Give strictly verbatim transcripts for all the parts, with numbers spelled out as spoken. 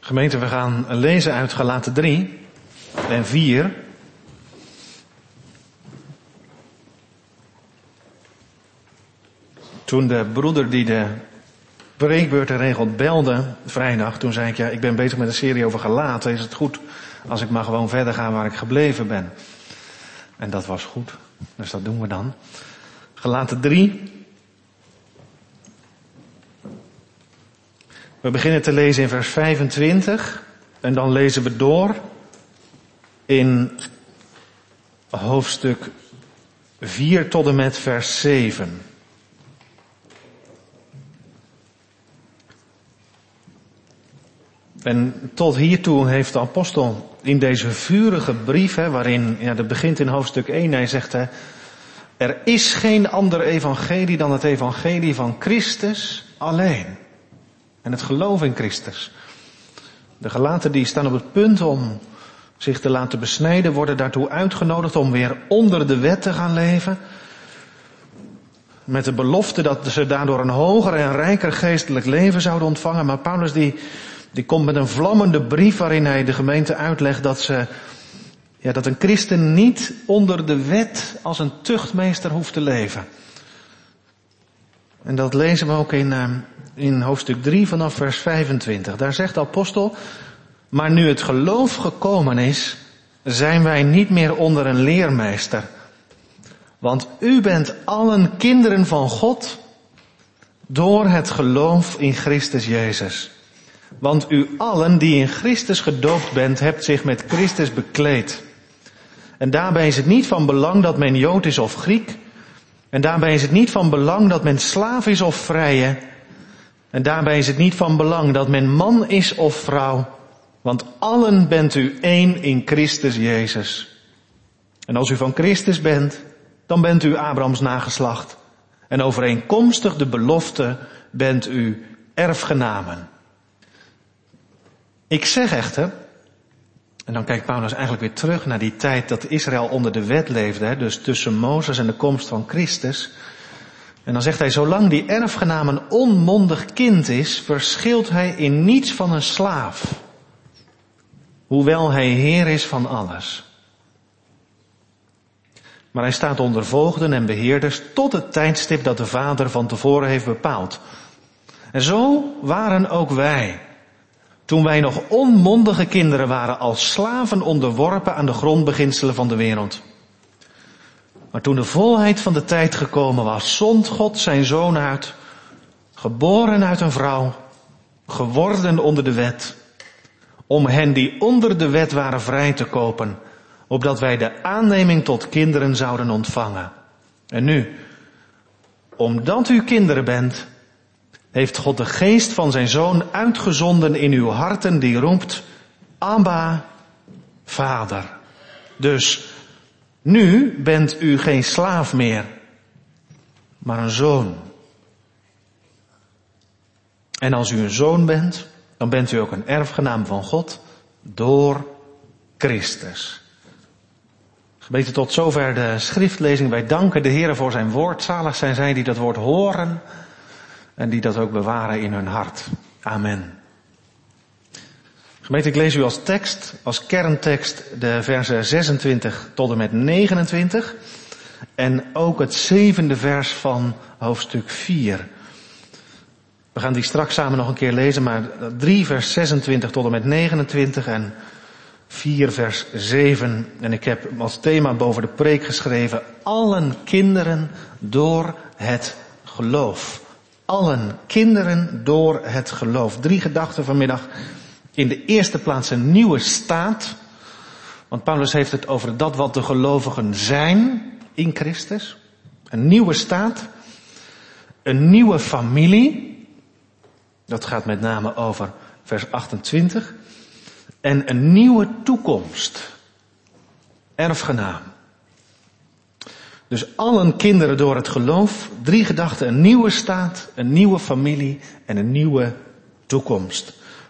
Gemeente, we gaan lezen uit Galaten drie en vier. Toen de broeder die de preekbeurten regelt belde vrijdag, toen zei ik, ja, ik ben bezig met een serie over Galaten. Is het goed als ik maar gewoon verder ga waar ik gebleven ben? En dat was goed, dus dat doen we dan. Galaten drie. We beginnen te lezen in vers vijfentwintig en dan lezen we door in hoofdstuk vier tot en met vers zeven. En tot hiertoe heeft de apostel in deze vurige brief, hè, waarin, ja, dat begint in hoofdstuk één, hij zegt, hè, er is geen ander evangelie dan het evangelie van Christus alleen. En het geloof in Christus. De Galaten die staan op het punt om zich te laten besnijden, worden daartoe uitgenodigd om weer onder de wet te gaan leven. Met de belofte dat ze daardoor een hoger en rijker geestelijk leven zouden ontvangen. Maar Paulus die, die komt met een vlammende brief waarin hij de gemeente uitlegt dat ze, ja, dat een christen niet onder de wet als een tuchtmeester hoeft te leven. En dat lezen we ook in, uh, in hoofdstuk drie vanaf vers vijfentwintig. Daar zegt de apostel, maar nu het geloof gekomen is, zijn wij niet meer onder een leermeester. Want u bent allen kinderen van God door het geloof in Christus Jezus. Want u allen die in Christus gedoopt bent, hebt zich met Christus bekleed. En daarbij is het niet van belang dat men Jood is of Griek. En daarbij is het niet van belang dat men slaaf is of vrije. En daarbij is het niet van belang dat men man is of vrouw. Want allen bent u één in Christus Jezus. En als u van Christus bent, dan bent u Abrahams nageslacht. En overeenkomstig de belofte bent u erfgenamen. Ik zeg echter, en dan kijkt Paulus eigenlijk weer terug naar die tijd dat Israël onder de wet leefde, hè, dus tussen Mozes en de komst van Christus. En dan zegt hij, zolang die erfgenaam een onmondig kind is, verschilt hij in niets van een slaaf. Hoewel hij heer is van alles. Maar hij staat onder voogden en beheerders tot het tijdstip dat de vader van tevoren heeft bepaald. En zo waren ook wij, toen wij nog onmondige kinderen waren, als slaven onderworpen aan de grondbeginselen van de wereld. Maar toen de volheid van de tijd gekomen was, zond God zijn zoon uit, geboren uit een vrouw, geworden onder de wet, om hen die onder de wet waren vrij te kopen, opdat wij de aanneming tot kinderen zouden ontvangen. En nu, omdat u kinderen bent, heeft God de geest van zijn zoon uitgezonden in uw harten die roept, Abba, Vader. Dus nu bent u geen slaaf meer, maar een zoon. En als u een zoon bent, dan bent u ook een erfgenaam van God door Christus. Gemeente, tot zover de schriftlezing. Wij danken de Heer voor zijn woord. Zalig zijn zij die dat woord horen en die dat ook bewaren in hun hart. Amen. Gemeente, ik lees u als tekst, als kerntekst, de versen zesentwintig tot en met negenentwintig. En ook het zevende vers van hoofdstuk vier. We gaan die straks samen nog een keer lezen, maar drie vers zesentwintig tot en met negenentwintig en vier vers zeven. En ik heb als thema boven de preek geschreven, allen kinderen door het geloof. Allen kinderen door het geloof. Drie gedachten vanmiddag. In de eerste plaats een nieuwe staat. Want Paulus heeft het over dat wat de gelovigen zijn in Christus. Een nieuwe staat. Een nieuwe familie. Dat gaat met name over vers achtentwintig. En een nieuwe toekomst. Erfgenaam. Dus allen kinderen door het geloof. Drie gedachten. Een nieuwe staat, een nieuwe familie en een nieuwe toekomst.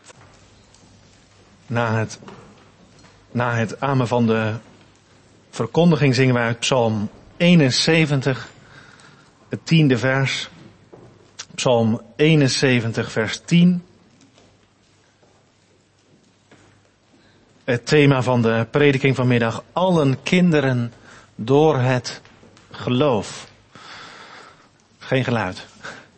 Na het, na het amen van de verkondiging zingen wij uit Psalm eenenzeventig, het tiende vers. Psalm eenenzeventig vers tien. Het thema van de prediking vanmiddag: allen kinderen door het geloof. Geen geluid.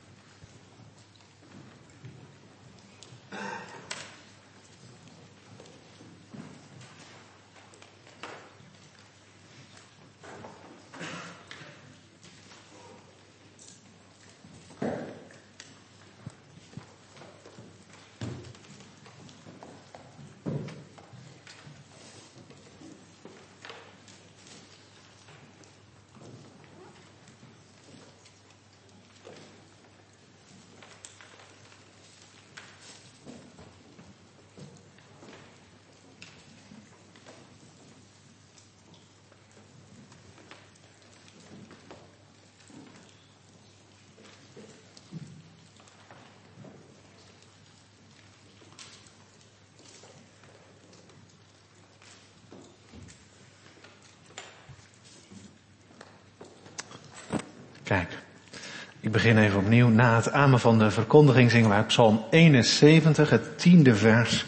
Kijk, ik begin even opnieuw. Na het amen van de verkondiging zingen wij Psalm eenenzeventig, het tiende vers.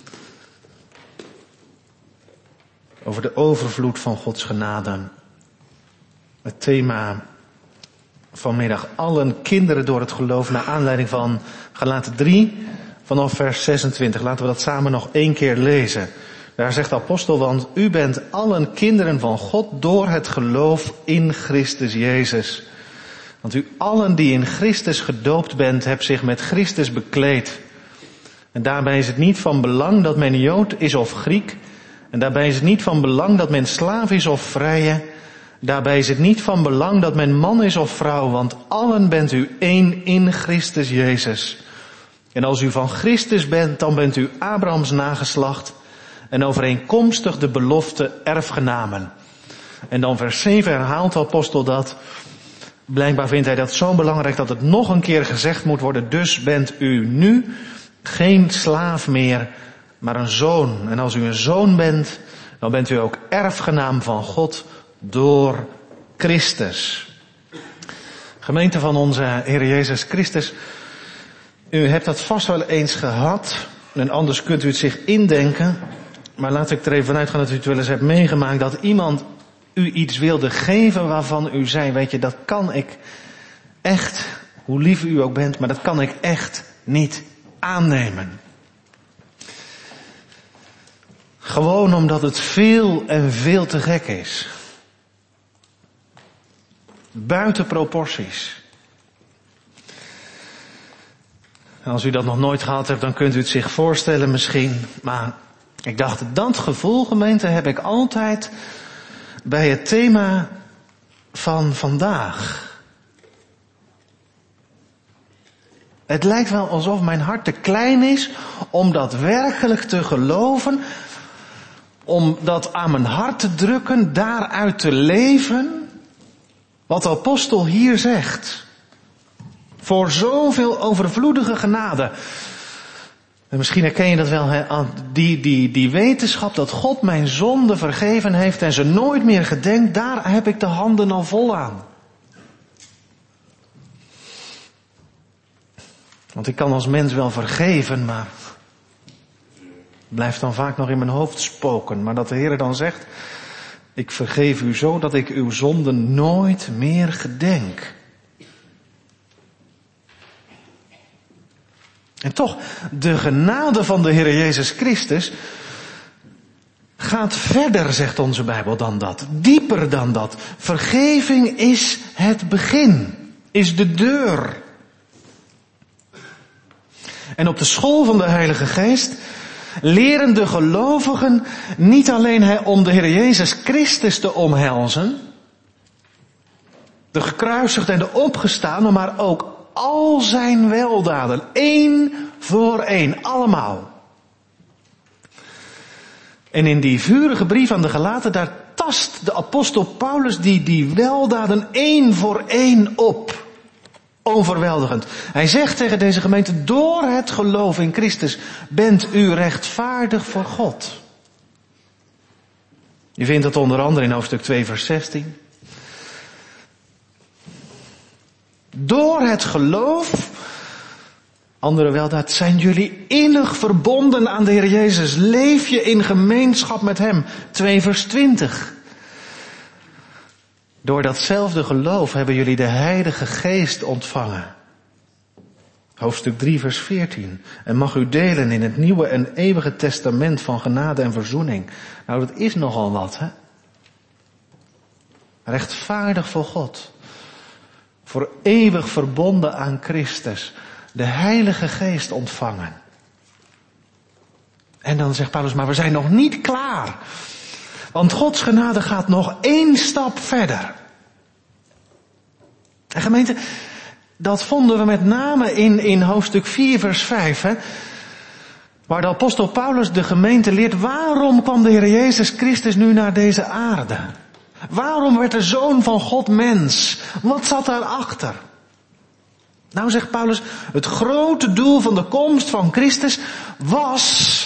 Over de overvloed van Gods genade. Het thema vanmiddag: allen kinderen door het geloof, naar aanleiding van Galaten drie, vanaf vers zesentwintig. Laten we dat samen nog één keer lezen. Daar zegt de apostel: want u bent allen kinderen van God door het geloof in Christus Jezus. Want u allen die in Christus gedoopt bent, hebt zich met Christus bekleed. En daarbij is het niet van belang dat men Jood is of Griek. En daarbij is het niet van belang dat men slaaf is of vrije. Daarbij is het niet van belang dat men man is of vrouw, want allen bent u één in Christus Jezus. En als u van Christus bent, dan bent u Abrahams nageslacht en overeenkomstig de belofte erfgenamen. En dan vers zeven herhaalt de apostel dat. Blijkbaar vindt hij dat zo belangrijk dat het nog een keer gezegd moet worden. Dus bent u nu geen slaaf meer, maar een zoon. En als u een zoon bent, dan bent u ook erfgenaam van God door Christus. Gemeente van onze Heer Jezus Christus, u hebt dat vast wel eens gehad. En anders kunt u het zich indenken. Maar laat ik er even vanuit gaan dat u het wel eens hebt meegemaakt, dat iemand u iets wilde geven waarvan u zei: weet je, dat kan ik echt, hoe lief u ook bent, maar dat kan ik echt niet aannemen. Gewoon omdat het veel en veel te gek is. Buiten proporties. En als u dat nog nooit gehad hebt, dan kunt u het zich voorstellen misschien. Maar ik dacht, dat gevoel, gemeente, heb ik altijd bij het thema van vandaag. Het lijkt wel alsof mijn hart te klein is om dat werkelijk te geloven, om dat aan mijn hart te drukken, daaruit te leven, wat de apostel hier zegt. Voor zoveel overvloedige genade. En misschien herken je dat wel, hè? Die, die, die wetenschap dat God mijn zonde vergeven heeft en ze nooit meer gedenkt, daar heb ik de handen al vol aan. Want ik kan als mens wel vergeven, maar blijft dan vaak nog in mijn hoofd spoken. Maar dat de Heer dan zegt: ik vergeef u zo dat ik uw zonden nooit meer gedenk. En toch, de genade van de Heer Jezus Christus gaat verder, zegt onze Bijbel, dan dat. Dieper dan dat. Vergeving is het begin, is de deur. En op de school van de Heilige Geest leren de gelovigen niet alleen om de Heer Jezus Christus te omhelzen, de gekruisigde en de opgestane, maar ook al zijn weldaden, één voor één, allemaal. En in die vurige brief aan de Galaten, daar tast de apostel Paulus die, die weldaden één voor één op. Overweldigend. Hij zegt tegen deze gemeente: door het geloof in Christus bent u rechtvaardig voor God. Je vindt dat onder andere in hoofdstuk twee vers zestien. Door het geloof, Andere weldaad, zijn jullie innig verbonden aan de Heer Jezus. Leef je in gemeenschap met Hem. twee vers twintig. Door datzelfde geloof hebben jullie de Heilige Geest ontvangen. Hoofdstuk drie vers veertien. En mag u delen in het nieuwe en eeuwige testament van genade en verzoening. Nou, dat is nogal wat, hè? Rechtvaardig voor God. Voor eeuwig verbonden aan Christus. De Heilige Geest ontvangen. En dan zegt Paulus, maar we zijn nog niet klaar. Want Gods genade gaat nog één stap verder. En gemeente, dat vonden we met name in, in hoofdstuk vier vers vijf. Hè, waar de apostel Paulus de gemeente leert, waarom kwam de Heer Jezus Christus nu naar deze aarde? Waarom werd de Zoon van God mens? Wat zat daarachter? Nou, zegt Paulus, het grote doel van de komst van Christus was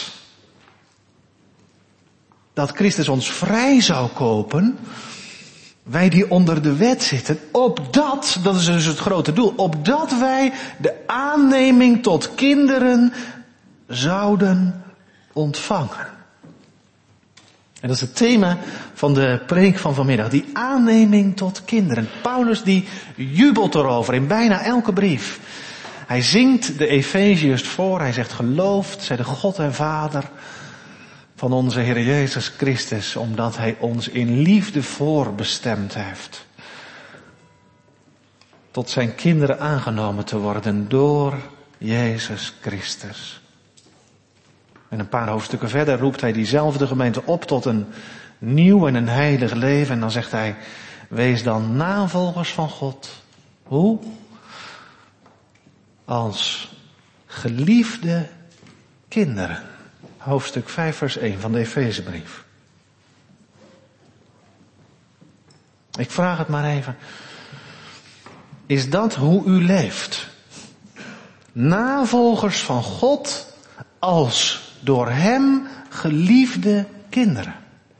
dat Christus ons vrij zou kopen, wij die onder de wet zitten, opdat, dat is dus het grote doel, opdat wij de aanneming tot kinderen zouden ontvangen. En dat is het thema van de preek van vanmiddag, die aanneming tot kinderen. Paulus die jubelt erover in bijna elke brief. Hij zingt de Efeziërs voor, hij zegt geloofd zij de God en Vader van onze Heer Jezus Christus, omdat Hij ons in liefde voorbestemd heeft. Tot zijn kinderen aangenomen te worden door Jezus Christus. En een paar hoofdstukken verder roept hij diezelfde gemeente op tot een nieuw en een heilig leven. En dan zegt hij, wees dan navolgers van God. Hoe? Als geliefde kinderen. Hoofdstuk vijf vers één van de Efezebrief. Ik vraag het maar even. Is dat hoe u leeft? Navolgers van God als door Hem geliefde kinderen.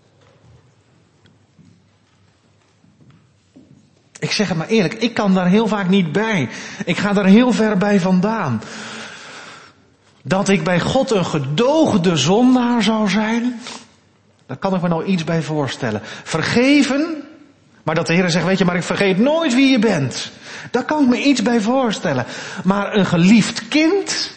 Ik zeg het maar eerlijk, ik kan daar heel vaak niet bij. Ik ga daar heel ver bij vandaan. Dat ik bij God een gedoogde zondaar zou zijn, daar kan ik me nou iets bij voorstellen. Vergeven, maar dat de Heer zegt, weet je, maar ik vergeet nooit wie je bent. Daar kan ik me iets bij voorstellen. Maar een geliefd kind,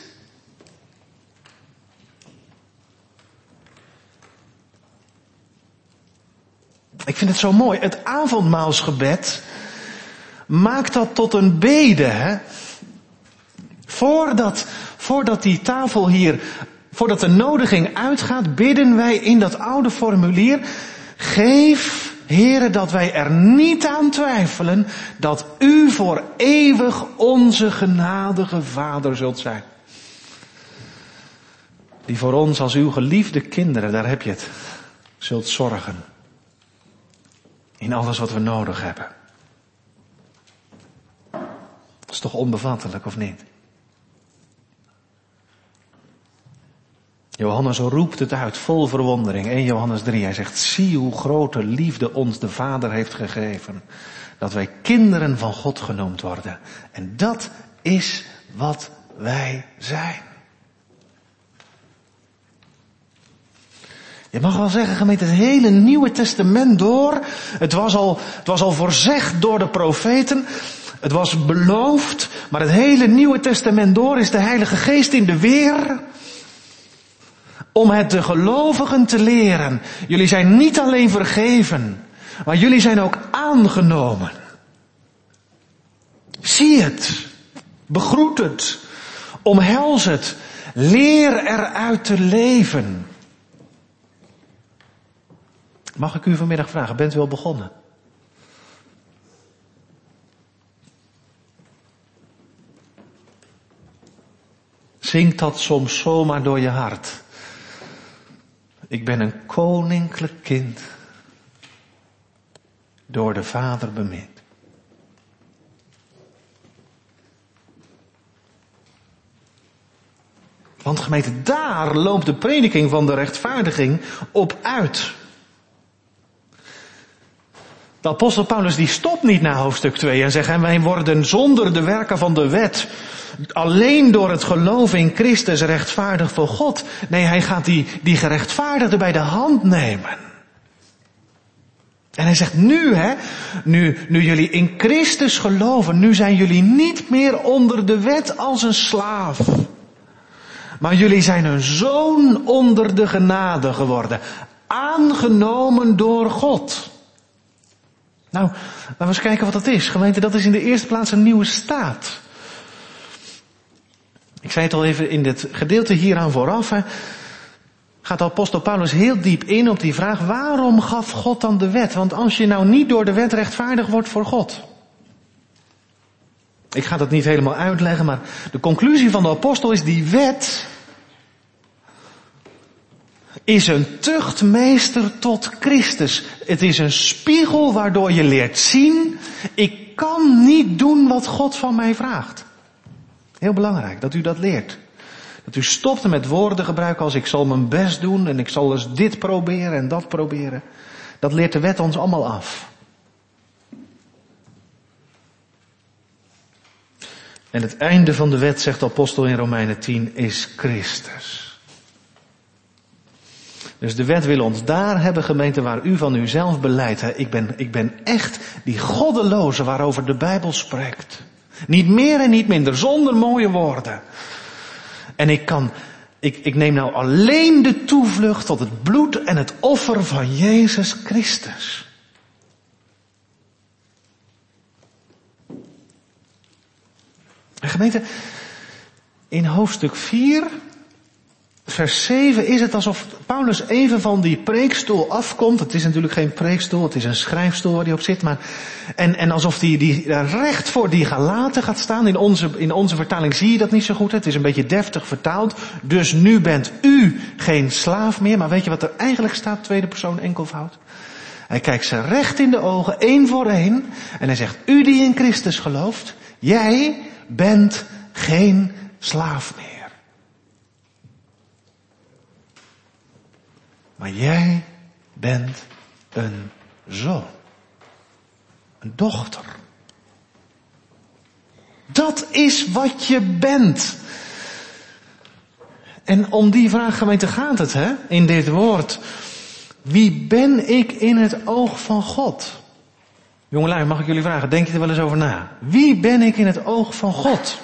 ik vind het zo mooi. Het avondmaalsgebed maakt dat tot een bede, hè. Voordat, voordat die tafel hier, voordat de nodiging uitgaat, bidden wij in dat oude formulier, geef, Heere, dat wij er niet aan twijfelen, dat U voor eeuwig onze genadige Vader zult zijn. Die voor ons als uw geliefde kinderen, daar heb je het, zult zorgen. In alles wat we nodig hebben. Dat is toch onbevattelijk, of niet? Johannes roept het uit, vol verwondering. eerste Johannes drie, hij zegt, zie hoe grote liefde ons de Vader heeft gegeven. Dat wij kinderen van God genoemd worden. En dat is wat wij zijn. Je mag wel zeggen, gemeente, het hele Nieuwe Testament door. Het was al, het was al voorzegd door de profeten. Het was beloofd. Maar het hele Nieuwe Testament door is de Heilige Geest in de weer. Om het de gelovigen te leren. Jullie zijn niet alleen vergeven. Maar jullie zijn ook aangenomen. Zie het. Begroet het. Omhels het. Leer eruit te leven. Mag ik u vanmiddag vragen, bent u al begonnen? Zingt dat soms zomaar door je hart? Ik ben een koninklijk kind, door de Vader bemind. Want gemeente, daar loopt de prediking van de rechtvaardiging op uit. De apostel Paulus die stopt niet na hoofdstuk twee en zegt, en wij worden zonder de werken van de wet alleen door het geloof in Christus rechtvaardig voor God. Nee, hij gaat die, die gerechtvaardigde bij de hand nemen. En hij zegt nu, hè, nu, nu jullie in Christus geloven, nu zijn jullie niet meer onder de wet als een slaaf. Maar jullie zijn een zoon onder de genade geworden. Aangenomen door God. Nou, laten we eens kijken wat dat is. Gemeente, dat is in de eerste plaats een nieuwe staat. Ik zei het al even in dit gedeelte hieraan vooraf. Hè, gaat de apostel Paulus heel diep in op die vraag, waarom gaf God dan de wet? Want als je nou niet door de wet rechtvaardig wordt voor God. Ik ga dat niet helemaal uitleggen, maar de conclusie van de apostel is, die wet is een tuchtmeester tot Christus. Het is een spiegel waardoor je leert zien, ik kan niet doen wat God van mij vraagt. Heel belangrijk dat u dat leert. Dat u stopt met woorden gebruiken als ik zal mijn best doen en ik zal eens dit proberen en dat proberen. Dat leert de wet ons allemaal af. En het einde van de wet, zegt de apostel in Romeinen tien, is Christus. Dus de wet wil ons daar hebben, gemeente, waar u van uzelf beleidt. Hè? Ik ben, ik ben echt die goddeloze waarover de Bijbel spreekt. Niet meer en niet minder, zonder mooie woorden. En ik kan, ik, ik neem nou alleen de toevlucht tot het bloed en het offer van Jezus Christus. En gemeente, in hoofdstuk vier, vers zeven is het alsof Paulus even van die preekstoel afkomt. Het is natuurlijk geen preekstoel, het is een schrijfstoel waar hij op zit. Maar, en, en alsof hij die, die recht voor die Galaten gaat staan. In onze, in onze vertaling zie je dat niet zo goed. Het is een beetje deftig vertaald. Dus nu bent u geen slaaf meer. Maar weet je wat er eigenlijk staat? Tweede persoon enkelvoud. Hij kijkt ze recht in de ogen, één voor één. En hij zegt, u die in Christus gelooft, jij bent geen slaaf meer. Maar jij bent een zoon. Een dochter. Dat is wat je bent. En om die vraag, gemeente, gaat het, hè? In dit woord. Wie ben ik in het oog van God? Jongelui, mag ik jullie vragen, denk je er wel eens over na? Wie ben ik in het oog van God?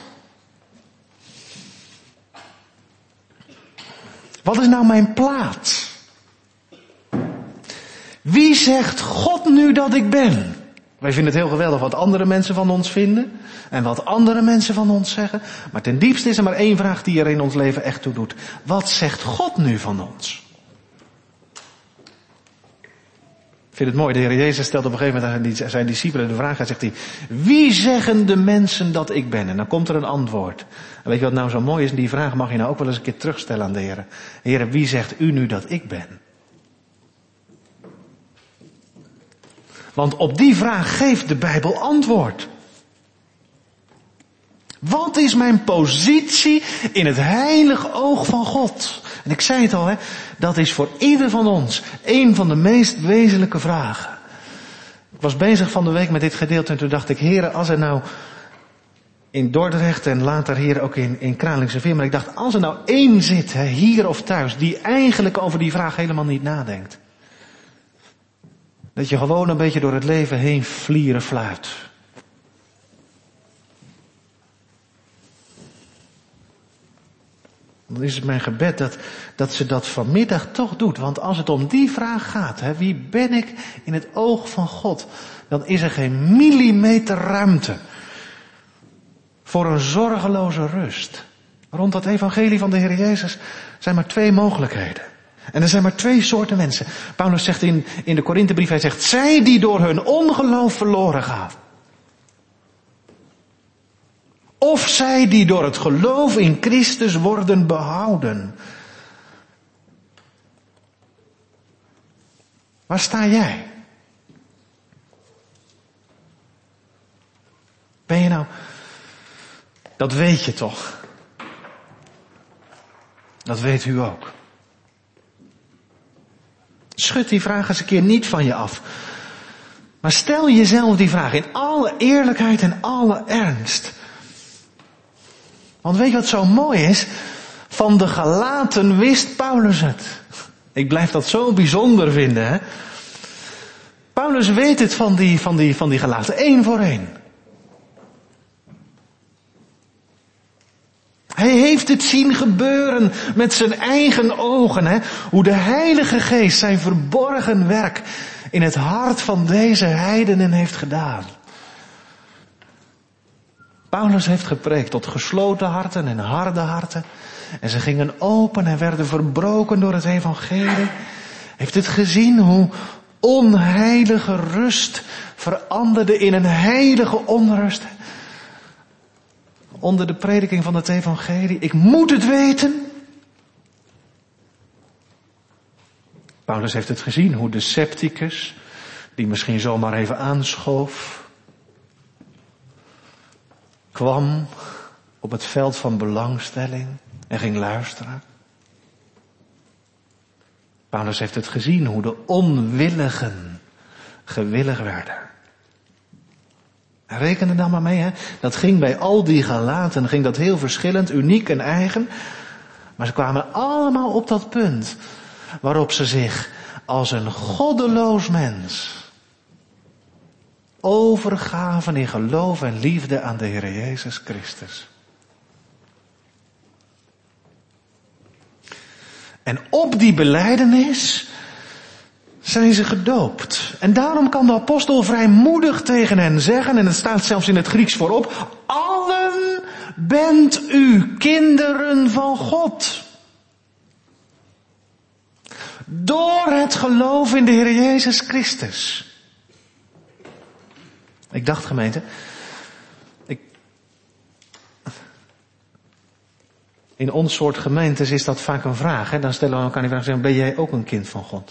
Wat is nou mijn plaats? Wie zegt God nu dat ik ben? Wij vinden het heel geweldig wat andere mensen van ons vinden. En wat andere mensen van ons zeggen. Maar ten diepste is er maar één vraag die er in ons leven echt toe doet. Wat zegt God nu van ons? Ik vind het mooi, de Heer Jezus stelt op een gegeven moment aan zijn discipelen de vraag. Hij zegt hij, wie zeggen de mensen dat ik ben? En dan komt er een antwoord. En weet je wat nou zo mooi is? En die vraag mag je nou ook wel eens een keer terugstellen aan de Heer. Heer, wie zegt u nu dat ik ben? Want op die vraag geeft de Bijbel antwoord. Wat is mijn positie in het heilige oog van God? En ik zei het al, hè, dat is voor ieder van ons een van de meest wezenlijke vragen. Ik was bezig van de week met dit gedeelte en toen dacht ik, heren, als er nou in Dordrecht en later hier ook in, in Kralingse Veer, maar ik dacht, als er nou één zit, hè, hier of thuis, die eigenlijk over die vraag helemaal niet nadenkt. Dat je gewoon een beetje door het leven heen vlieren fluit. Dan is het mijn gebed dat, dat ze dat vanmiddag toch doet. Want als het om die vraag gaat, hè, wie ben ik in het oog van God? Dan is er geen millimeter ruimte voor een zorgeloze rust. Rond dat evangelie van de Heer Jezus zijn maar twee mogelijkheden. En er zijn maar twee soorten mensen. Paulus zegt in, in de Korinthebrief, hij zegt, zij die door hun ongeloof verloren gaan. Of zij die door het geloof in Christus worden behouden. Waar sta jij? Ben je nou... Dat weet je toch? Dat weet u ook. Schud die vraag eens een keer niet van je af. Maar stel jezelf die vraag in alle eerlijkheid en alle ernst. Want weet je wat zo mooi is? Van de Galaten wist Paulus het. Ik blijf dat zo bijzonder vinden, hè. Paulus weet het van die, van die, van die Galaten, één voor één. Hij heeft het zien gebeuren met zijn eigen ogen, hè. Hoe de Heilige Geest zijn verborgen werk in het hart van deze heidenen heeft gedaan. Paulus heeft gepreekt tot gesloten harten en harde harten. En ze gingen open en werden verbroken door het evangelie. Heeft het gezien hoe onheilige rust veranderde in een heilige onrust. Onder de prediking van het evangelie. Ik moet het weten. Paulus heeft het gezien hoe de scepticus, die misschien zomaar even aanschoof, kwam op het veld van belangstelling en ging luisteren. Paulus heeft het gezien hoe de onwilligen gewillig werden. En reken er dan maar mee, hè. Dat ging bij al die Galaten, ging dat heel verschillend, uniek en eigen. Maar ze kwamen allemaal op dat punt waarop ze zich als een goddeloos mens overgaven in geloof en liefde aan de Heer Jezus Christus. En op die belijdenis zijn ze gedoopt. En daarom kan de apostel vrijmoedig tegen hen zeggen, en het staat zelfs in het Grieks voorop, allen bent u kinderen van God. Door het geloof in de Heer Jezus Christus. Ik dacht, gemeente, ik, in ons soort gemeentes is dat vaak een vraag. Hè? Dan stellen we elkaar die vraag, zeggen, ben jij ook een kind van God?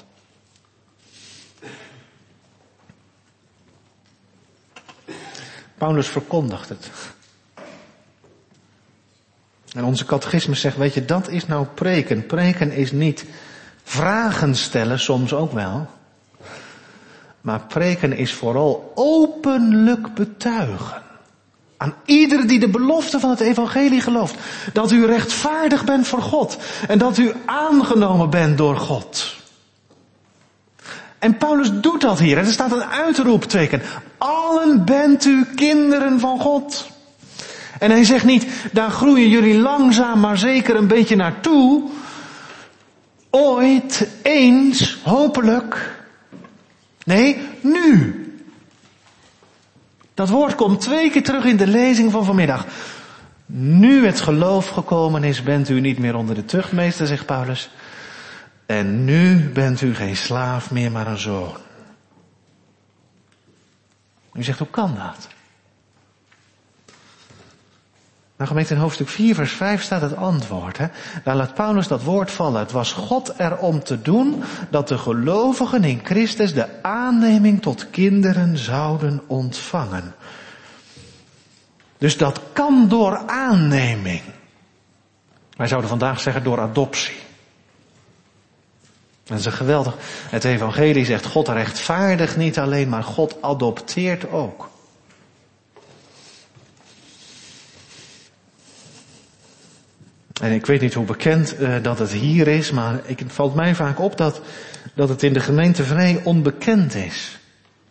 Paulus verkondigt het. En onze catechismus zegt, weet je, dat is nou preken. Preken is niet vragen stellen, soms ook wel. Maar preken is vooral openlijk betuigen. Aan ieder die de belofte van het evangelie gelooft. Dat u rechtvaardig bent voor God. En dat u aangenomen bent door God. En Paulus doet dat hier. En er staat een uitroepteken. Allen bent u kinderen van God. En hij zegt niet, daar groeien jullie langzaam maar zeker een beetje naartoe. Ooit, eens, hopelijk. Nee, nu. Dat woord komt twee keer terug in de lezing van vanmiddag. Nu het geloof gekomen is, bent u niet meer onder de tuchtmeester, zegt Paulus. En nu bent u geen slaaf meer, maar een zoon. U zegt, hoe kan dat? Nou gemeente, in hoofdstuk vier vers vijf staat het antwoord. Hè? Daar laat Paulus dat woord vallen. Het was God er om te doen dat de gelovigen in Christus de aanneming tot kinderen zouden ontvangen. Dus dat kan door aanneming. Wij zouden vandaag zeggen door adoptie. Dat is een geweldig. Het evangelie zegt God rechtvaardigt niet alleen, maar God adopteert ook. En ik weet niet hoe bekend uh, dat het hier is, maar ik, het valt mij vaak op dat, dat het in de gemeente vrij onbekend is.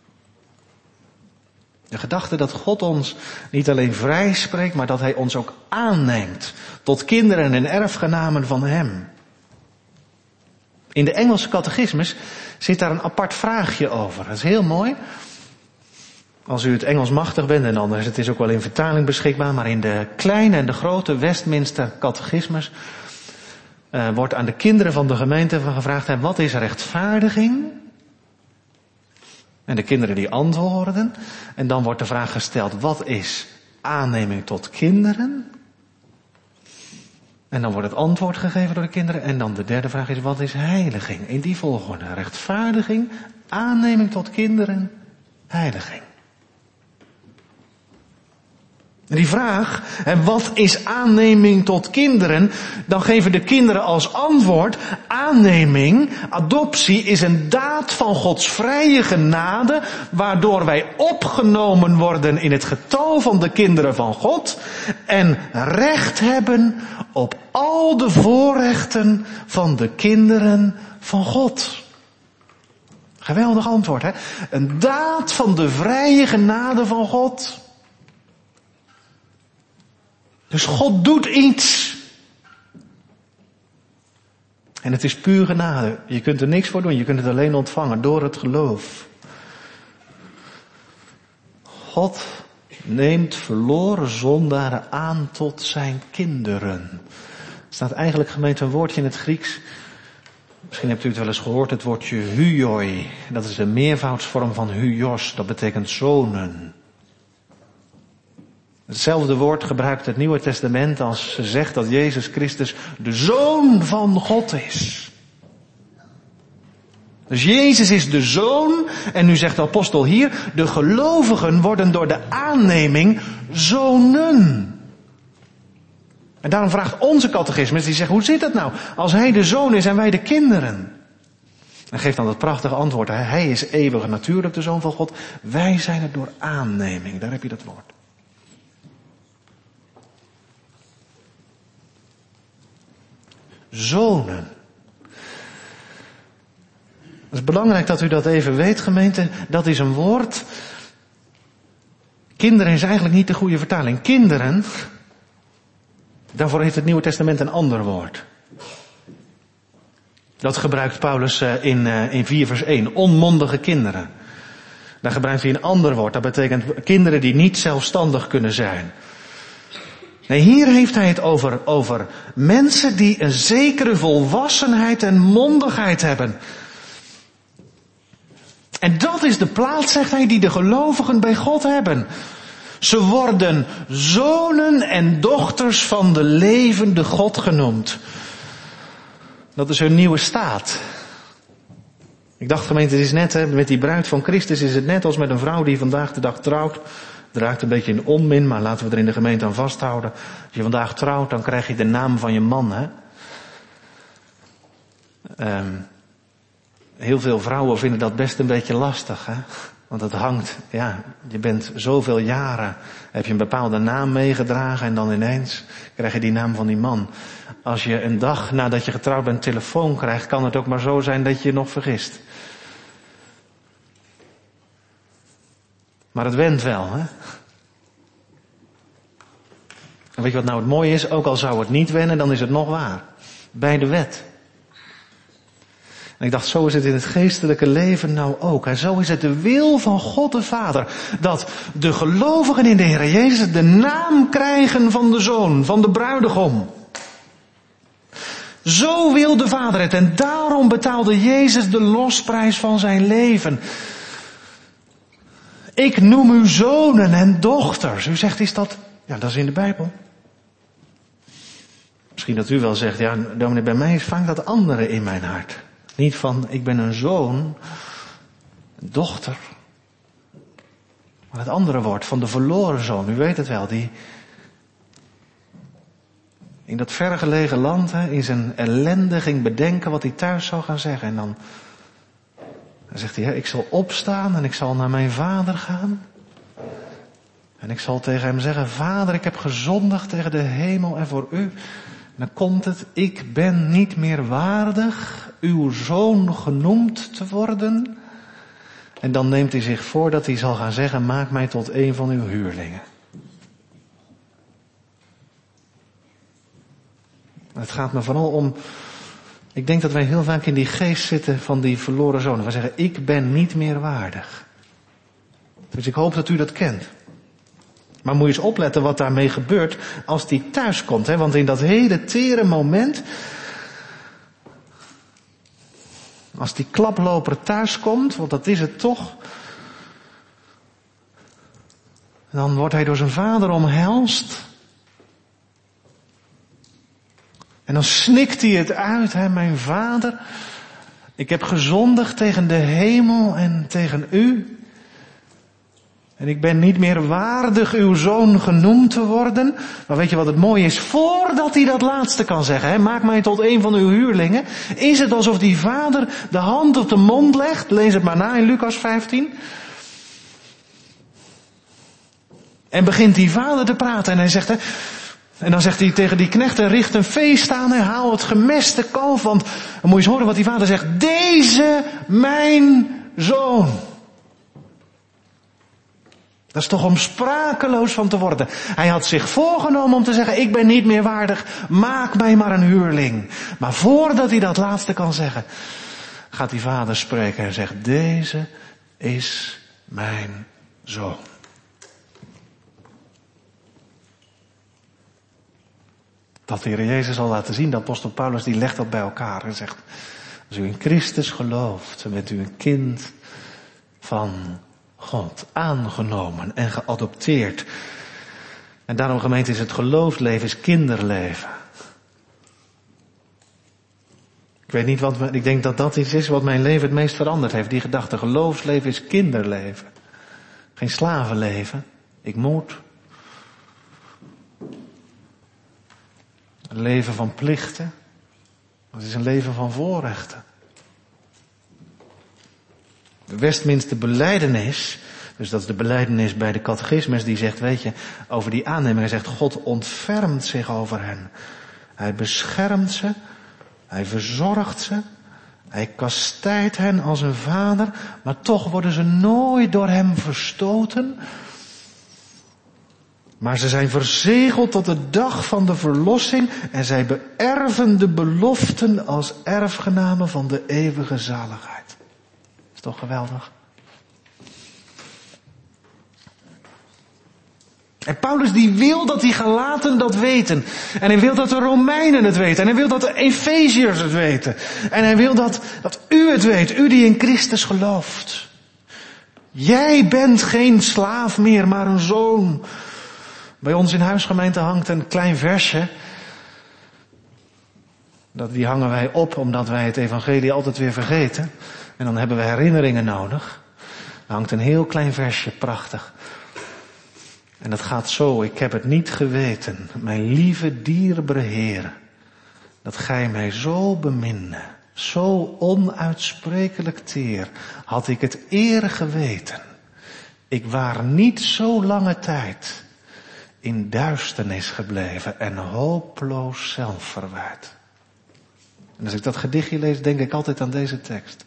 De gedachte dat God ons niet alleen vrij spreekt, maar dat Hij ons ook aanneemt tot kinderen en erfgenamen van Hem. In de Engelse catechismus zit daar een apart vraagje over. Dat is heel mooi. Als u het Engels machtig bent, en anders, het is ook wel in vertaling beschikbaar, maar in de kleine en de grote Westminster catechismus uh, wordt aan de kinderen van de gemeente gevraagd, en wat is rechtvaardiging? En de kinderen die antwoorden. En dan wordt de vraag gesteld, wat is aanneming tot kinderen? En dan wordt het antwoord gegeven door de kinderen. En dan de derde vraag is, wat is heiliging? In die volgorde, rechtvaardiging, aanneming tot kinderen, heiliging. En die vraag, hè, wat is aanneming tot kinderen? Dan geven de kinderen als antwoord, aanneming, adoptie is een daad van Gods vrije genade, waardoor wij opgenomen worden in het getal van de kinderen van God en recht hebben op al de voorrechten van de kinderen van God. Geweldig antwoord, hè? Een daad van de vrije genade van God. Dus God doet iets. En het is puur genade. Je kunt er niks voor doen. Je kunt het alleen ontvangen door het geloof. God neemt verloren zondaren aan tot zijn kinderen. Er staat eigenlijk, gemeente, een woordje in het Grieks. Misschien hebt u het wel eens gehoord, het woordje huioi. Dat is een meervoudsvorm van huios. Dat betekent zonen. Hetzelfde woord gebruikt het Nieuwe Testament als ze zegt dat Jezus Christus de Zoon van God is. Dus Jezus is de Zoon en nu zegt de apostel hier, de gelovigen worden door de aanneming zonen. En daarom vraagt onze catechismus, die zegt, hoe zit het nou als hij de Zoon is en wij de kinderen? En geeft dan het prachtige antwoord, hij is eeuwig natuurlijk de Zoon van God, wij zijn het door aanneming, daar heb je dat woord. Zonen. Het is belangrijk dat u dat even weet, gemeente. Dat is een woord. Kinderen is eigenlijk niet de goede vertaling. Kinderen, daarvoor heeft het Nieuwe Testament een ander woord. Dat gebruikt Paulus in, in vier vers één. Onmondige kinderen. Daar gebruikt hij een ander woord. Dat betekent kinderen die niet zelfstandig kunnen zijn. Nee, hier heeft hij het over, over mensen die een zekere volwassenheid en mondigheid hebben. En dat is de plaats, zegt hij, die de gelovigen bij God hebben. Ze worden zonen en dochters van de levende God genoemd. Dat is hun nieuwe staat. Ik dacht, gemeente, het is net, hè, met die bruid van Christus is het net als met een vrouw die vandaag de dag trouwt. Het raakt een beetje in onmin, maar laten we er in de gemeente aan vasthouden. Als je vandaag trouwt, dan krijg je de naam van je man, hè. Um, heel veel vrouwen vinden dat best een beetje lastig, hè. Want het hangt, ja, je bent zoveel jaren, heb je een bepaalde naam meegedragen en dan ineens krijg je die naam van die man. Als je een dag nadat je getrouwd bent telefoon krijgt, kan het ook maar zo zijn dat je je nog vergist. Maar het went wel, hè. En weet je wat nou het mooie is? Ook al zou het niet wennen, dan is het nog waar. Bij de wet. En ik dacht, zo is het in het geestelijke leven nou ook. En zo is het de wil van God de Vader. Dat de gelovigen in de Heer Jezus de naam krijgen van de Zoon, van de bruidegom. Zo wil de Vader het. En daarom betaalde Jezus de losprijs van zijn leven. Ik noem u zonen en dochters. U zegt, is dat... Ja, dat is in de Bijbel. Misschien dat u wel zegt, ja, dominee, bij mij is vaak dat andere in mijn hart. Niet van, ik ben een zoon, een dochter. Maar het andere woord van de verloren zoon, u weet het wel, die in dat vergelegen land, hè, in zijn ellende ging bedenken wat hij thuis zou gaan zeggen. En dan, dan zegt hij, hè, ik zal opstaan en ik zal naar mijn vader gaan. En ik zal tegen hem zeggen, Vader, ik heb gezondigd tegen de hemel en voor u. En dan komt het, ik ben niet meer waardig uw zoon genoemd te worden. En dan neemt hij zich voor dat hij zal gaan zeggen, maak mij tot een van uw huurlingen. Het gaat me vooral om, ik denk dat wij heel vaak in die geest zitten van die verloren zonen. We zeggen, ik ben niet meer waardig. Dus ik hoop dat u dat kent. Maar moet je eens opletten wat daarmee gebeurt als die thuis komt. Hè? Want in dat hele tere moment, als die klaploper thuis komt, want dat is het toch, dan wordt hij door zijn vader omhelst. En dan snikt hij het uit, hè, mijn vader, ik heb gezondigd tegen de hemel en tegen u. En ik ben niet meer waardig uw zoon genoemd te worden. Maar weet je wat het mooie is? Voordat hij dat laatste kan zeggen, hè, maak mij tot een van uw huurlingen, is het alsof die vader de hand op de mond legt. Lees het maar na in Lucas vijftien. En begint die vader te praten en hij zegt, hè, en dan zegt hij tegen die knechten, richt een feest aan en haal het gemeste kalf. Want, dan moet je eens horen wat die vader zegt, deze mijn zoon. Dat is toch om sprakeloos van te worden. Hij had zich voorgenomen om te zeggen, ik ben niet meer waardig, maak mij maar een huurling. Maar voordat hij dat laatste kan zeggen, gaat die vader spreken en zegt, deze is mijn zoon. Dat de Heer Jezus al laten zien, de apostel Paulus die legt dat bij elkaar en zegt, als u in Christus gelooft, dan bent u een kind van God, aangenomen en geadopteerd. En daarom, gemeente, is het geloofsleven is kinderleven. Ik weet niet wat, ik denk dat dat iets is wat mijn leven het meest veranderd heeft. Die gedachte, geloofsleven is kinderleven. Geen slavenleven. Ik moet. Een leven van plichten. Het is een leven van voorrechten. De Westminster belijdenis, dus dat is de belijdenis bij de catechismus, die zegt, weet je, over die aanneming, hij zegt, God ontfermt zich over hen. Hij beschermt ze, hij verzorgt ze, hij kastijdt hen als een vader, maar toch worden ze nooit door hem verstoten. Maar ze zijn verzegeld tot de dag van de verlossing en zij beërven de beloften als erfgenamen van de eeuwige zaligheid. Is toch geweldig? En Paulus die wil dat die Galaten dat weten. En hij wil dat de Romeinen het weten. En hij wil dat de Efeziërs het weten. En hij wil dat, dat u het weet. U die in Christus gelooft. Jij bent geen slaaf meer, maar een zoon. Bij ons in huisgemeente hangt een klein versje. Dat, die hangen wij op omdat wij het evangelie altijd weer vergeten. En dan hebben we herinneringen nodig. Er hangt een heel klein versje, prachtig. En dat gaat zo, ik heb het niet geweten, mijn lieve dierbare Heer, dat gij mij zo beminde, zo onuitsprekelijk teer, had ik het eer geweten. Ik waar niet zo lange tijd in duisternis gebleven en hopeloos zelfverwijt. En als ik dat gedichtje lees, denk ik altijd aan deze tekst.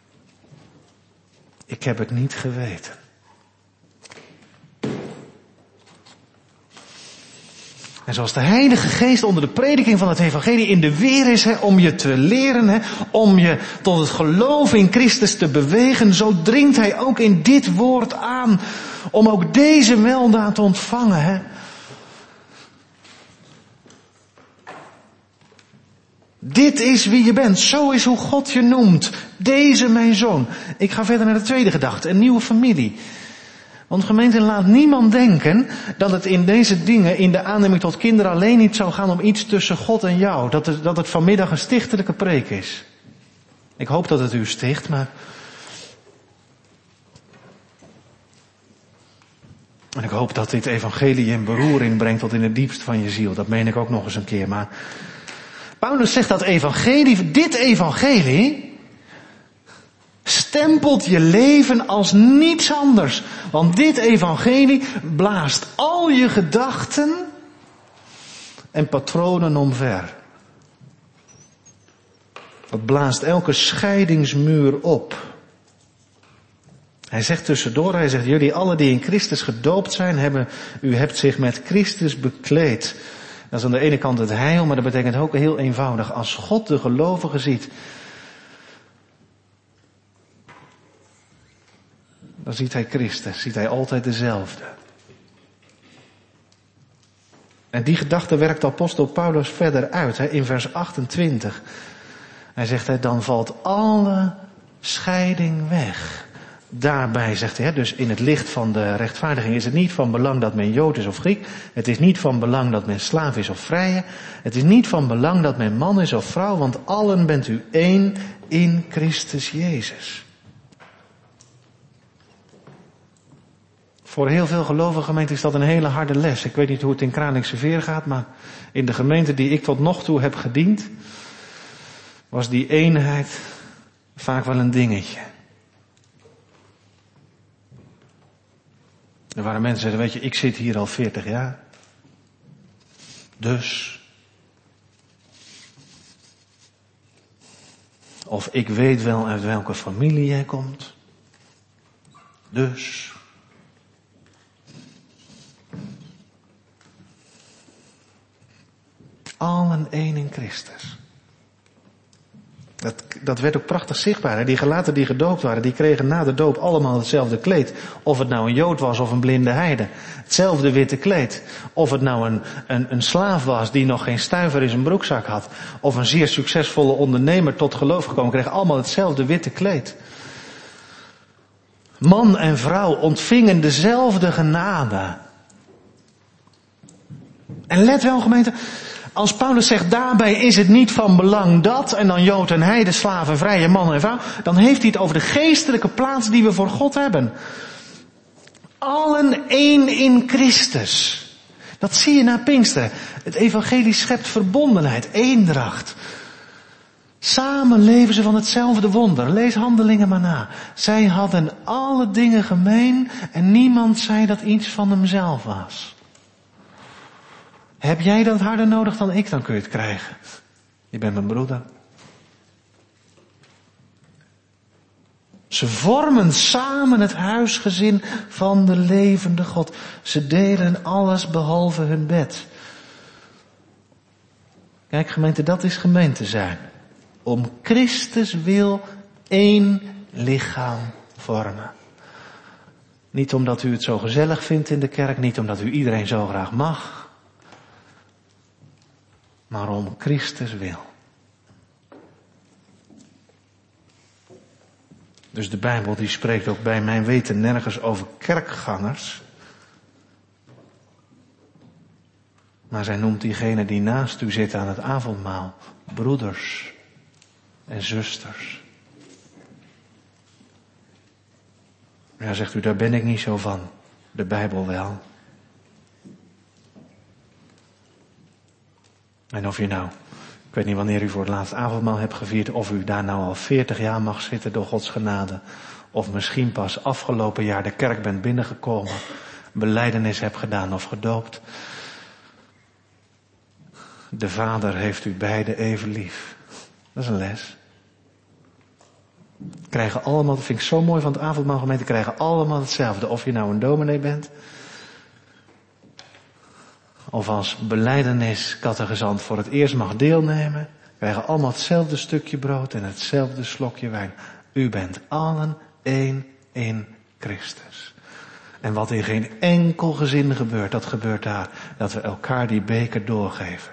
Ik heb het niet geweten. En zoals de Heilige Geest onder de prediking van het evangelie in de weer is, hè, om je te leren, hè, om je tot het geloof in Christus te bewegen, zo dringt hij ook in dit woord aan, om ook deze weldaad te ontvangen. Hè. Dit is wie je bent, zo is hoe God je noemt, deze mijn zoon. Ik ga verder naar de tweede gedachte, een nieuwe familie. Want gemeente, laat niemand denken dat het in deze dingen, in de aanneming tot kinderen, alleen niet zou gaan om iets tussen God en jou. Dat het, dat het vanmiddag een stichtelijke preek is. Ik hoop dat het u sticht, maar... En ik hoop dat dit evangelie een beroering brengt tot in het diepst van je ziel. Dat meen ik ook nog eens een keer, maar... Paulus zegt dat evangelie, dit evangelie... stempelt je leven als niets anders. Want dit evangelie blaast al je gedachten en patronen omver. Het blaast elke scheidingsmuur op. Hij zegt tussendoor, hij zegt, jullie allen die in Christus gedoopt zijn, hebben, u hebt zich met Christus bekleed. Dat is aan de ene kant het heil, maar dat betekent ook heel eenvoudig. Als God de gelovigen ziet, dan ziet hij Christus, ziet hij altijd dezelfde. En die gedachte werkt de apostel Paulus verder uit, hè, in vers achtentwintig. Hij zegt, hè, dan valt alle scheiding weg. Daarbij zegt hij, hè, dus in het licht van de rechtvaardiging is het niet van belang dat men Jood is of Griek. Het is niet van belang dat men slaaf is of vrije. Het is niet van belang dat men man is of vrouw, want allen bent u één in Christus Jezus. Voor heel veel gelovige gemeenten is dat een hele harde les. Ik weet niet hoe het in Kralingse Veer gaat, maar in de gemeente die ik tot nog toe heb gediend, was die eenheid vaak wel een dingetje. Er waren mensen die zeiden, weet je, ik zit hier al veertig jaar. Dus. Of ik weet wel uit welke familie jij komt. Dus. Allen één in Christus. Dat, dat werd ook prachtig zichtbaar. Hè? Die gelaten die gedoopt waren, die kregen na de doop allemaal hetzelfde kleed. Of het nou een Jood was of een blinde heide. Hetzelfde witte kleed. Of het nou een, een, een slaaf was die nog geen stuiver in zijn broekzak had. Of een zeer succesvolle ondernemer tot geloof gekomen, kregen allemaal hetzelfde witte kleed. Man en vrouw ontvingen dezelfde genade. En let wel, gemeente, als Paulus zegt, daarbij is het niet van belang dat, en dan Jood en heide, slaven, vrije man en vrouw, dan heeft hij het over de geestelijke plaats die we voor God hebben. Allen één in Christus. Dat zie je na Pinksteren. Het evangelie schept verbondenheid, eendracht. Samen leven ze van hetzelfde wonder. Lees Handelingen maar na. Zij hadden alle dingen gemeen en niemand zei dat iets van hemzelf was. Heb jij dat harder nodig dan ik, dan kun je het krijgen. Je bent mijn broeder. Ze vormen samen het huisgezin van de levende God. Ze delen alles behalve hun bed. Kijk, gemeente, dat is gemeente zijn. Om Christus wil één lichaam vormen. Niet omdat u het zo gezellig vindt in de kerk, niet omdat u iedereen zo graag mag. Maar om Christus wil. Dus de Bijbel die spreekt ook bij mijn weten nergens over kerkgangers. Maar zij noemt diegene die naast u zit aan het avondmaal broeders en zusters. Ja, zegt u, daar ben ik niet zo van. De Bijbel wel. En of je nou, ik weet niet wanneer u voor het laatst avondmaal hebt gevierd, of u daar nou al veertig jaar mag zitten door Gods genade, of misschien pas afgelopen jaar de kerk bent binnengekomen, belijdenis hebt gedaan of gedoopt. De Vader heeft u beiden even lief. Dat is een les. Krijgen allemaal, dat vind ik zo mooi van het avondmaalgemeente, krijgen allemaal hetzelfde. Of je nou een dominee bent, of als belijdeniscatechizant voor het eerst mag deelnemen, krijgen allemaal hetzelfde stukje brood en hetzelfde slokje wijn. U bent allen één in Christus. En wat in geen enkel gezin gebeurt, dat gebeurt daar. Dat we elkaar die beker doorgeven.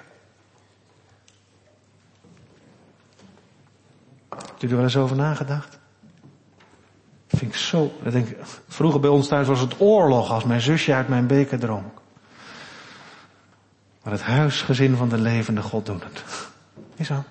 Hebt u er wel eens over nagedacht? Dat vind ik zo, dat denk ik, vroeger bij ons thuis was het oorlog als mijn zusje uit mijn beker dronk. Maar het huisgezin van de levende God doet het. Is zo.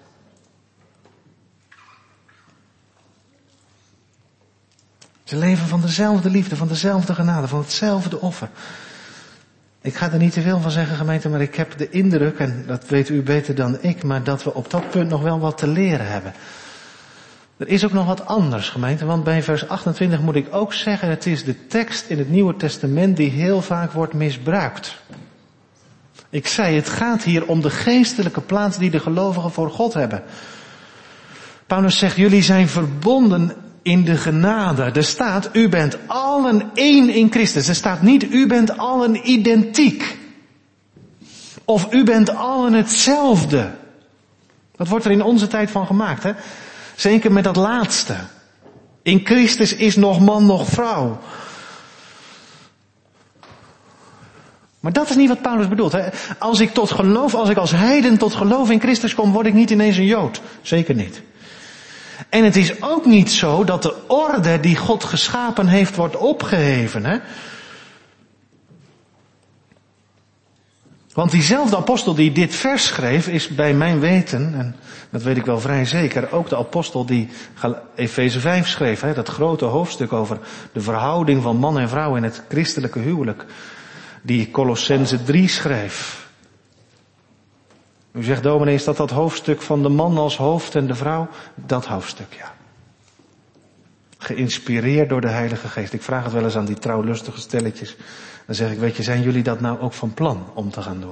Ze leven van dezelfde liefde, van dezelfde genade, van hetzelfde offer. Ik ga er niet te veel van zeggen, gemeente, maar ik heb de indruk, en dat weet u beter dan ik, maar dat we op dat punt nog wel wat te leren hebben. Er is ook nog wat anders, gemeente, want bij vers achtentwintig moet ik ook zeggen, het is de tekst in het Nieuwe Testament die heel vaak wordt misbruikt. Ik zei, het gaat hier om de geestelijke plaats die de gelovigen voor God hebben. Paulus zegt, jullie zijn verbonden in de genade. Er staat, u bent allen één in Christus. Er staat niet, u bent allen identiek. Of u bent allen hetzelfde. Dat wordt er in onze tijd van gemaakt, hè? Zeker met dat laatste. In Christus is nog man, nog vrouw. Maar dat is niet wat Paulus bedoelt. Hè? Als ik tot geloof, als ik als heiden tot geloof in Christus kom, word ik niet ineens een Jood. Zeker niet. En het is ook niet zo dat de orde die God geschapen heeft, wordt opgeheven. Hè? Want diezelfde apostel die dit vers schreef, is bij mijn weten, en dat weet ik wel vrij zeker, ook de apostel die Efeze vijf schreef, hè, dat grote hoofdstuk over de verhouding van man en vrouw in het christelijke huwelijk, die Colossense drie schreef. U zegt, dominee, is dat dat hoofdstuk van de man als hoofd en de vrouw? Dat hoofdstuk, ja. Geïnspireerd door de Heilige Geest. Ik vraag het wel eens aan die trouwlustige stelletjes. Dan zeg ik, weet je, zijn jullie dat nou ook van plan om te gaan doen?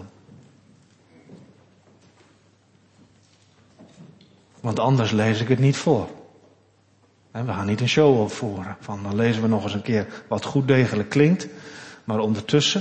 Want anders lees ik het niet voor. We gaan niet een show opvoeren. Van, dan lezen we nog eens een keer wat goed degelijk klinkt. Maar ondertussen...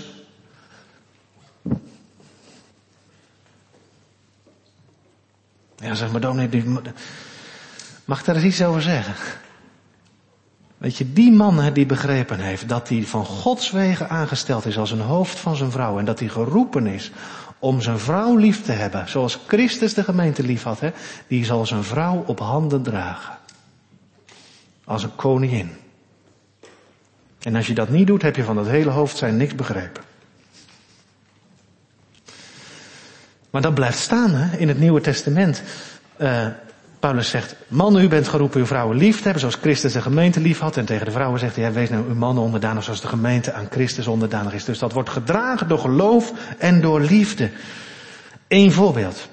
Ja, zeg maar, dominee, mag ik daar eens iets over zeggen? Weet je, die man die begrepen heeft dat hij van Gods wegen aangesteld is als een hoofd van zijn vrouw. En dat hij geroepen is om zijn vrouw lief te hebben. Zoals Christus de gemeente lief had. Hè, die zal zijn vrouw op handen dragen. Als een koningin. En als je dat niet doet, heb je van dat hele hoofd zijn niks begrepen. Maar dat blijft staan, hè, in het Nieuwe Testament. Uh, Paulus zegt, mannen, u bent geroepen uw vrouwen lief te hebben, zoals Christus de gemeente lief had. En tegen de vrouwen zegt hij, ja, wees nou uw mannen onderdanig, zoals de gemeente aan Christus onderdanig is. Dus dat wordt gedragen door geloof en door liefde. Eén voorbeeld.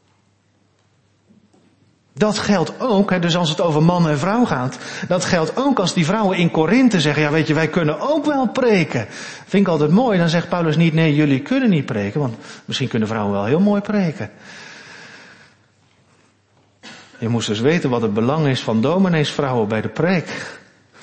Dat geldt ook, hè, dus als het over man en vrouw gaat, dat geldt ook als die vrouwen in Korinthe zeggen, ja weet je, wij kunnen ook wel preken. Vind ik altijd mooi, dan zegt Paulus niet, nee, jullie kunnen niet preken, want misschien kunnen vrouwen wel heel mooi preken. Je moest dus weten wat het belang is van domineesvrouwen bij de preek.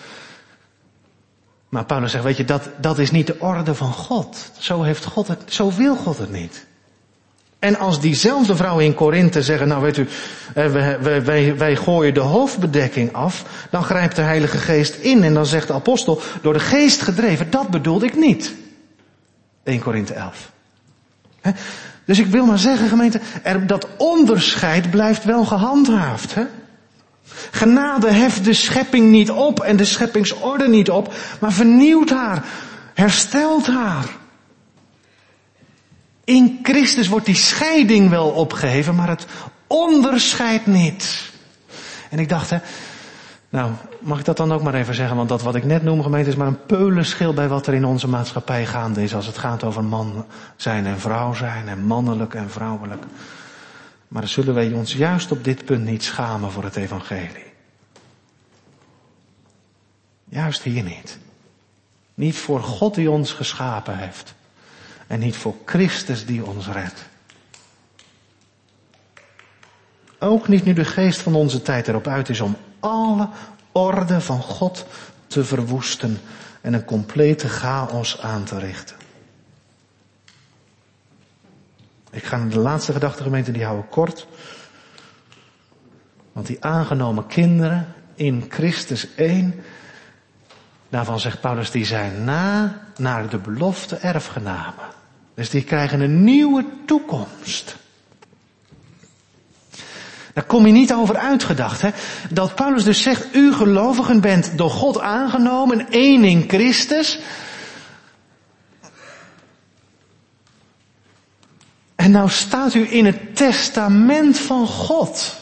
Maar Paulus zegt, weet je, dat, dat is niet de orde van God. Zo heeft God het, zo wil God het niet. En als diezelfde vrouwen in Korinthe zeggen, nou weet u, wij, wij, wij, wij gooien de hoofdbedekking af, dan grijpt de Heilige Geest in en dan zegt de apostel, door de Geest gedreven, dat bedoelde ik niet. Eerste Korinthe elf. He? Dus ik wil maar zeggen, gemeente, er, dat onderscheid blijft wel gehandhaafd. Hè? Genade heft de schepping niet op en de scheppingsorde niet op, maar vernieuwt haar, herstelt haar. In Christus wordt die scheiding wel opgeheven, maar het onderscheid niet. En ik dacht, hè, nou, mag ik dat dan ook maar even zeggen, want dat wat ik net noem, gemeente, is maar een peulenschil bij wat er in onze maatschappij gaande is, als het gaat over man zijn en vrouw zijn, en mannelijk en vrouwelijk. Maar dan zullen wij ons juist op dit punt niet schamen voor het evangelie. Juist hier niet. Niet voor God die ons geschapen heeft. En niet voor Christus die ons redt. Ook niet nu de geest van onze tijd erop uit is om alle orde van God te verwoesten en een complete chaos aan te richten. Ik ga naar de laatste gedachte, gemeente, die hou ik kort. Want die aangenomen kinderen in Christus één, daarvan zegt Paulus, die zijn na naar de belofte erfgenamen. Dus die krijgen een nieuwe toekomst. Daar kom je niet over uitgedacht, hè. Dat Paulus dus zegt, u gelovigen bent door God aangenomen, één in Christus. En nou staat u in het testament van God.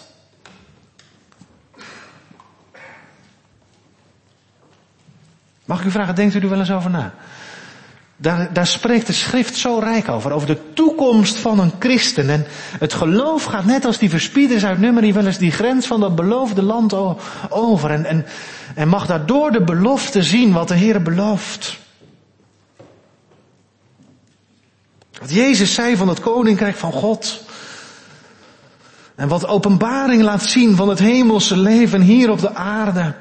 Mag ik u vragen, denkt u er wel eens over na? Daar, daar spreekt de schrift zo rijk over, over de toekomst van een christen. En het geloof gaat net als die verspieders uit Numeri wel eens die grens van dat beloofde land over. En, en, en mag daardoor de belofte zien wat de Heer belooft. Wat Jezus zei van het koninkrijk van God. En wat openbaring laat zien van het hemelse leven hier op de aarde.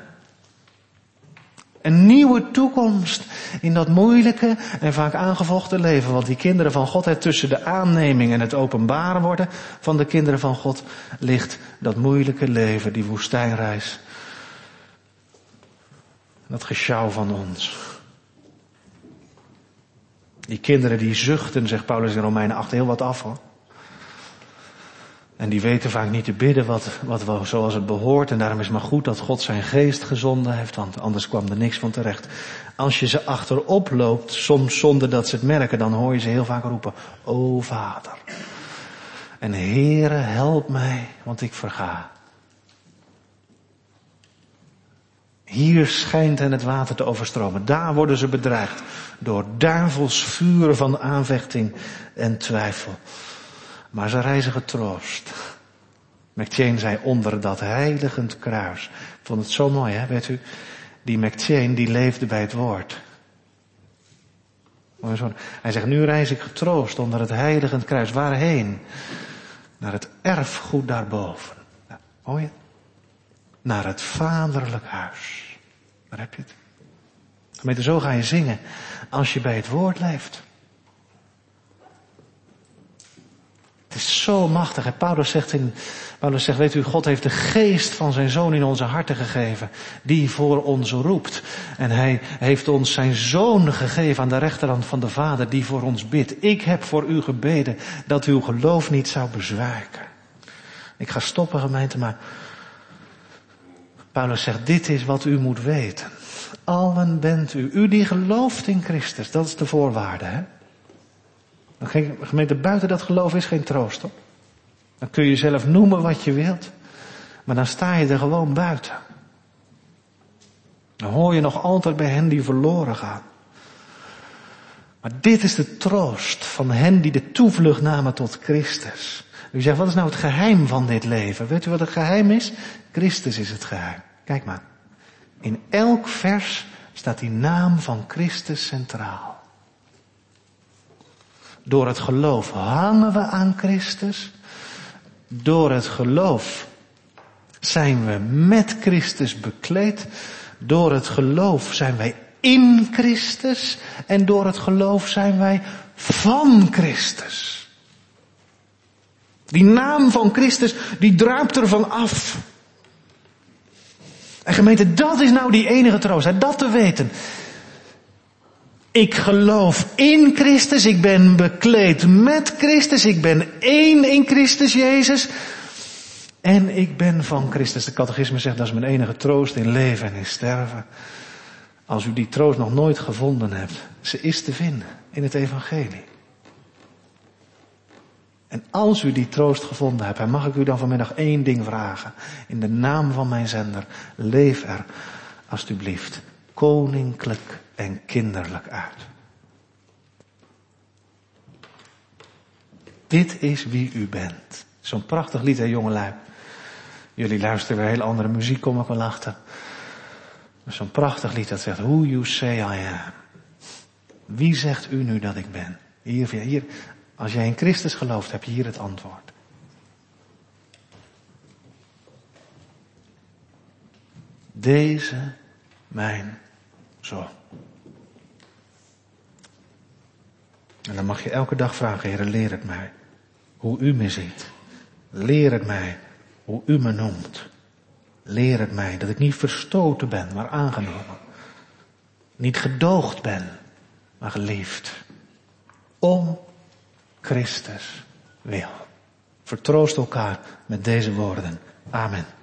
Een nieuwe toekomst in dat moeilijke en vaak aangevochten leven. Want die kinderen van God, hè, tussen de aanneming en het openbaren worden van de kinderen van God, ligt dat moeilijke leven, die woestijnreis. Dat gesjouw van ons. Die kinderen die zuchten, zegt Paulus in Romeinen acht, heel wat af hoor. En die weten vaak niet te bidden wat, wat we, zoals het behoort. En daarom is het maar goed dat God zijn geest gezonden heeft, want anders kwam er niks van terecht. Als je ze achterop loopt, soms zonder dat ze het merken, dan hoor je ze heel vaak roepen, o Vader. En Heere, help mij, want ik verga. Hier schijnt hen het water te overstromen. Daar worden ze bedreigd door duivels vuren van aanvechting en twijfel. Maar ze reizen getroost. McChain zei onder dat heiligend kruis. Ik vond het zo mooi, hè, weet u. Die McChain, die leefde bij het woord. Hij zegt, nu reis ik getroost onder het heiligend kruis. Waarheen? Naar het erfgoed daarboven. Nou, hoor je? Naar het vaderlijk huis. Daar heb je het. Gemeente, zo ga je zingen als je bij het woord leeft. Het is zo machtig. En Paulus zegt, in, Paulus zegt, weet u, God heeft de geest van zijn zoon in onze harten gegeven, die voor ons roept. En hij heeft ons zijn zoon gegeven aan de rechterhand van de Vader, die voor ons bidt. Ik heb voor u gebeden dat uw geloof niet zou bezwijken. Ik ga stoppen, gemeente, maar Paulus zegt, dit is wat u moet weten. Allen bent u. U die gelooft in Christus, dat is de voorwaarde, hè. Gemeente, buiten dat geloof is geen troost, hoor. Dan kun je zelf noemen wat je wilt, maar dan sta je er gewoon buiten. Dan hoor je nog altijd bij hen die verloren gaan. Maar dit is de troost van hen die de toevlucht namen tot Christus. U zegt, wat is nou het geheim van dit leven? Weet u wat het geheim is? Christus is het geheim. Kijk maar. In elk vers staat die naam van Christus centraal. Door het geloof hangen we aan Christus. Door het geloof zijn we met Christus bekleed. Door het geloof zijn wij in Christus. En door het geloof zijn wij van Christus. Die naam van Christus, die druipt ervan af. En gemeente, dat is nou die enige troost, hè, dat te weten. Ik geloof in Christus, ik ben bekleed met Christus, ik ben één in Christus Jezus. En ik ben van Christus. De catechisme zegt, dat is mijn enige troost in leven en in sterven. Als u die troost nog nooit gevonden hebt, ze is te vinden in het evangelie. En als u die troost gevonden hebt, en mag ik u dan vanmiddag één ding vragen. In de naam van mijn zender, leef er alstublieft koninklijk en kinderlijk uit. Dit is wie u bent. Zo'n prachtig lied, hè, jongelui. Jullie luisteren weer heel andere muziek, kom ik wel achter. Maar zo'n prachtig lied dat zegt, who you say I am. Wie zegt u nu dat ik ben? Hier, hier, als jij in Christus gelooft, heb je hier het antwoord. Deze mijn zoon. En dan mag je elke dag vragen, Heere, leer het mij. Hoe u me ziet. Leer het mij hoe u me noemt. Leer het mij dat ik niet verstoten ben, maar aangenomen. Niet gedoogd ben, maar geliefd. Om Christus wil. Vertroost elkaar met deze woorden. Amen.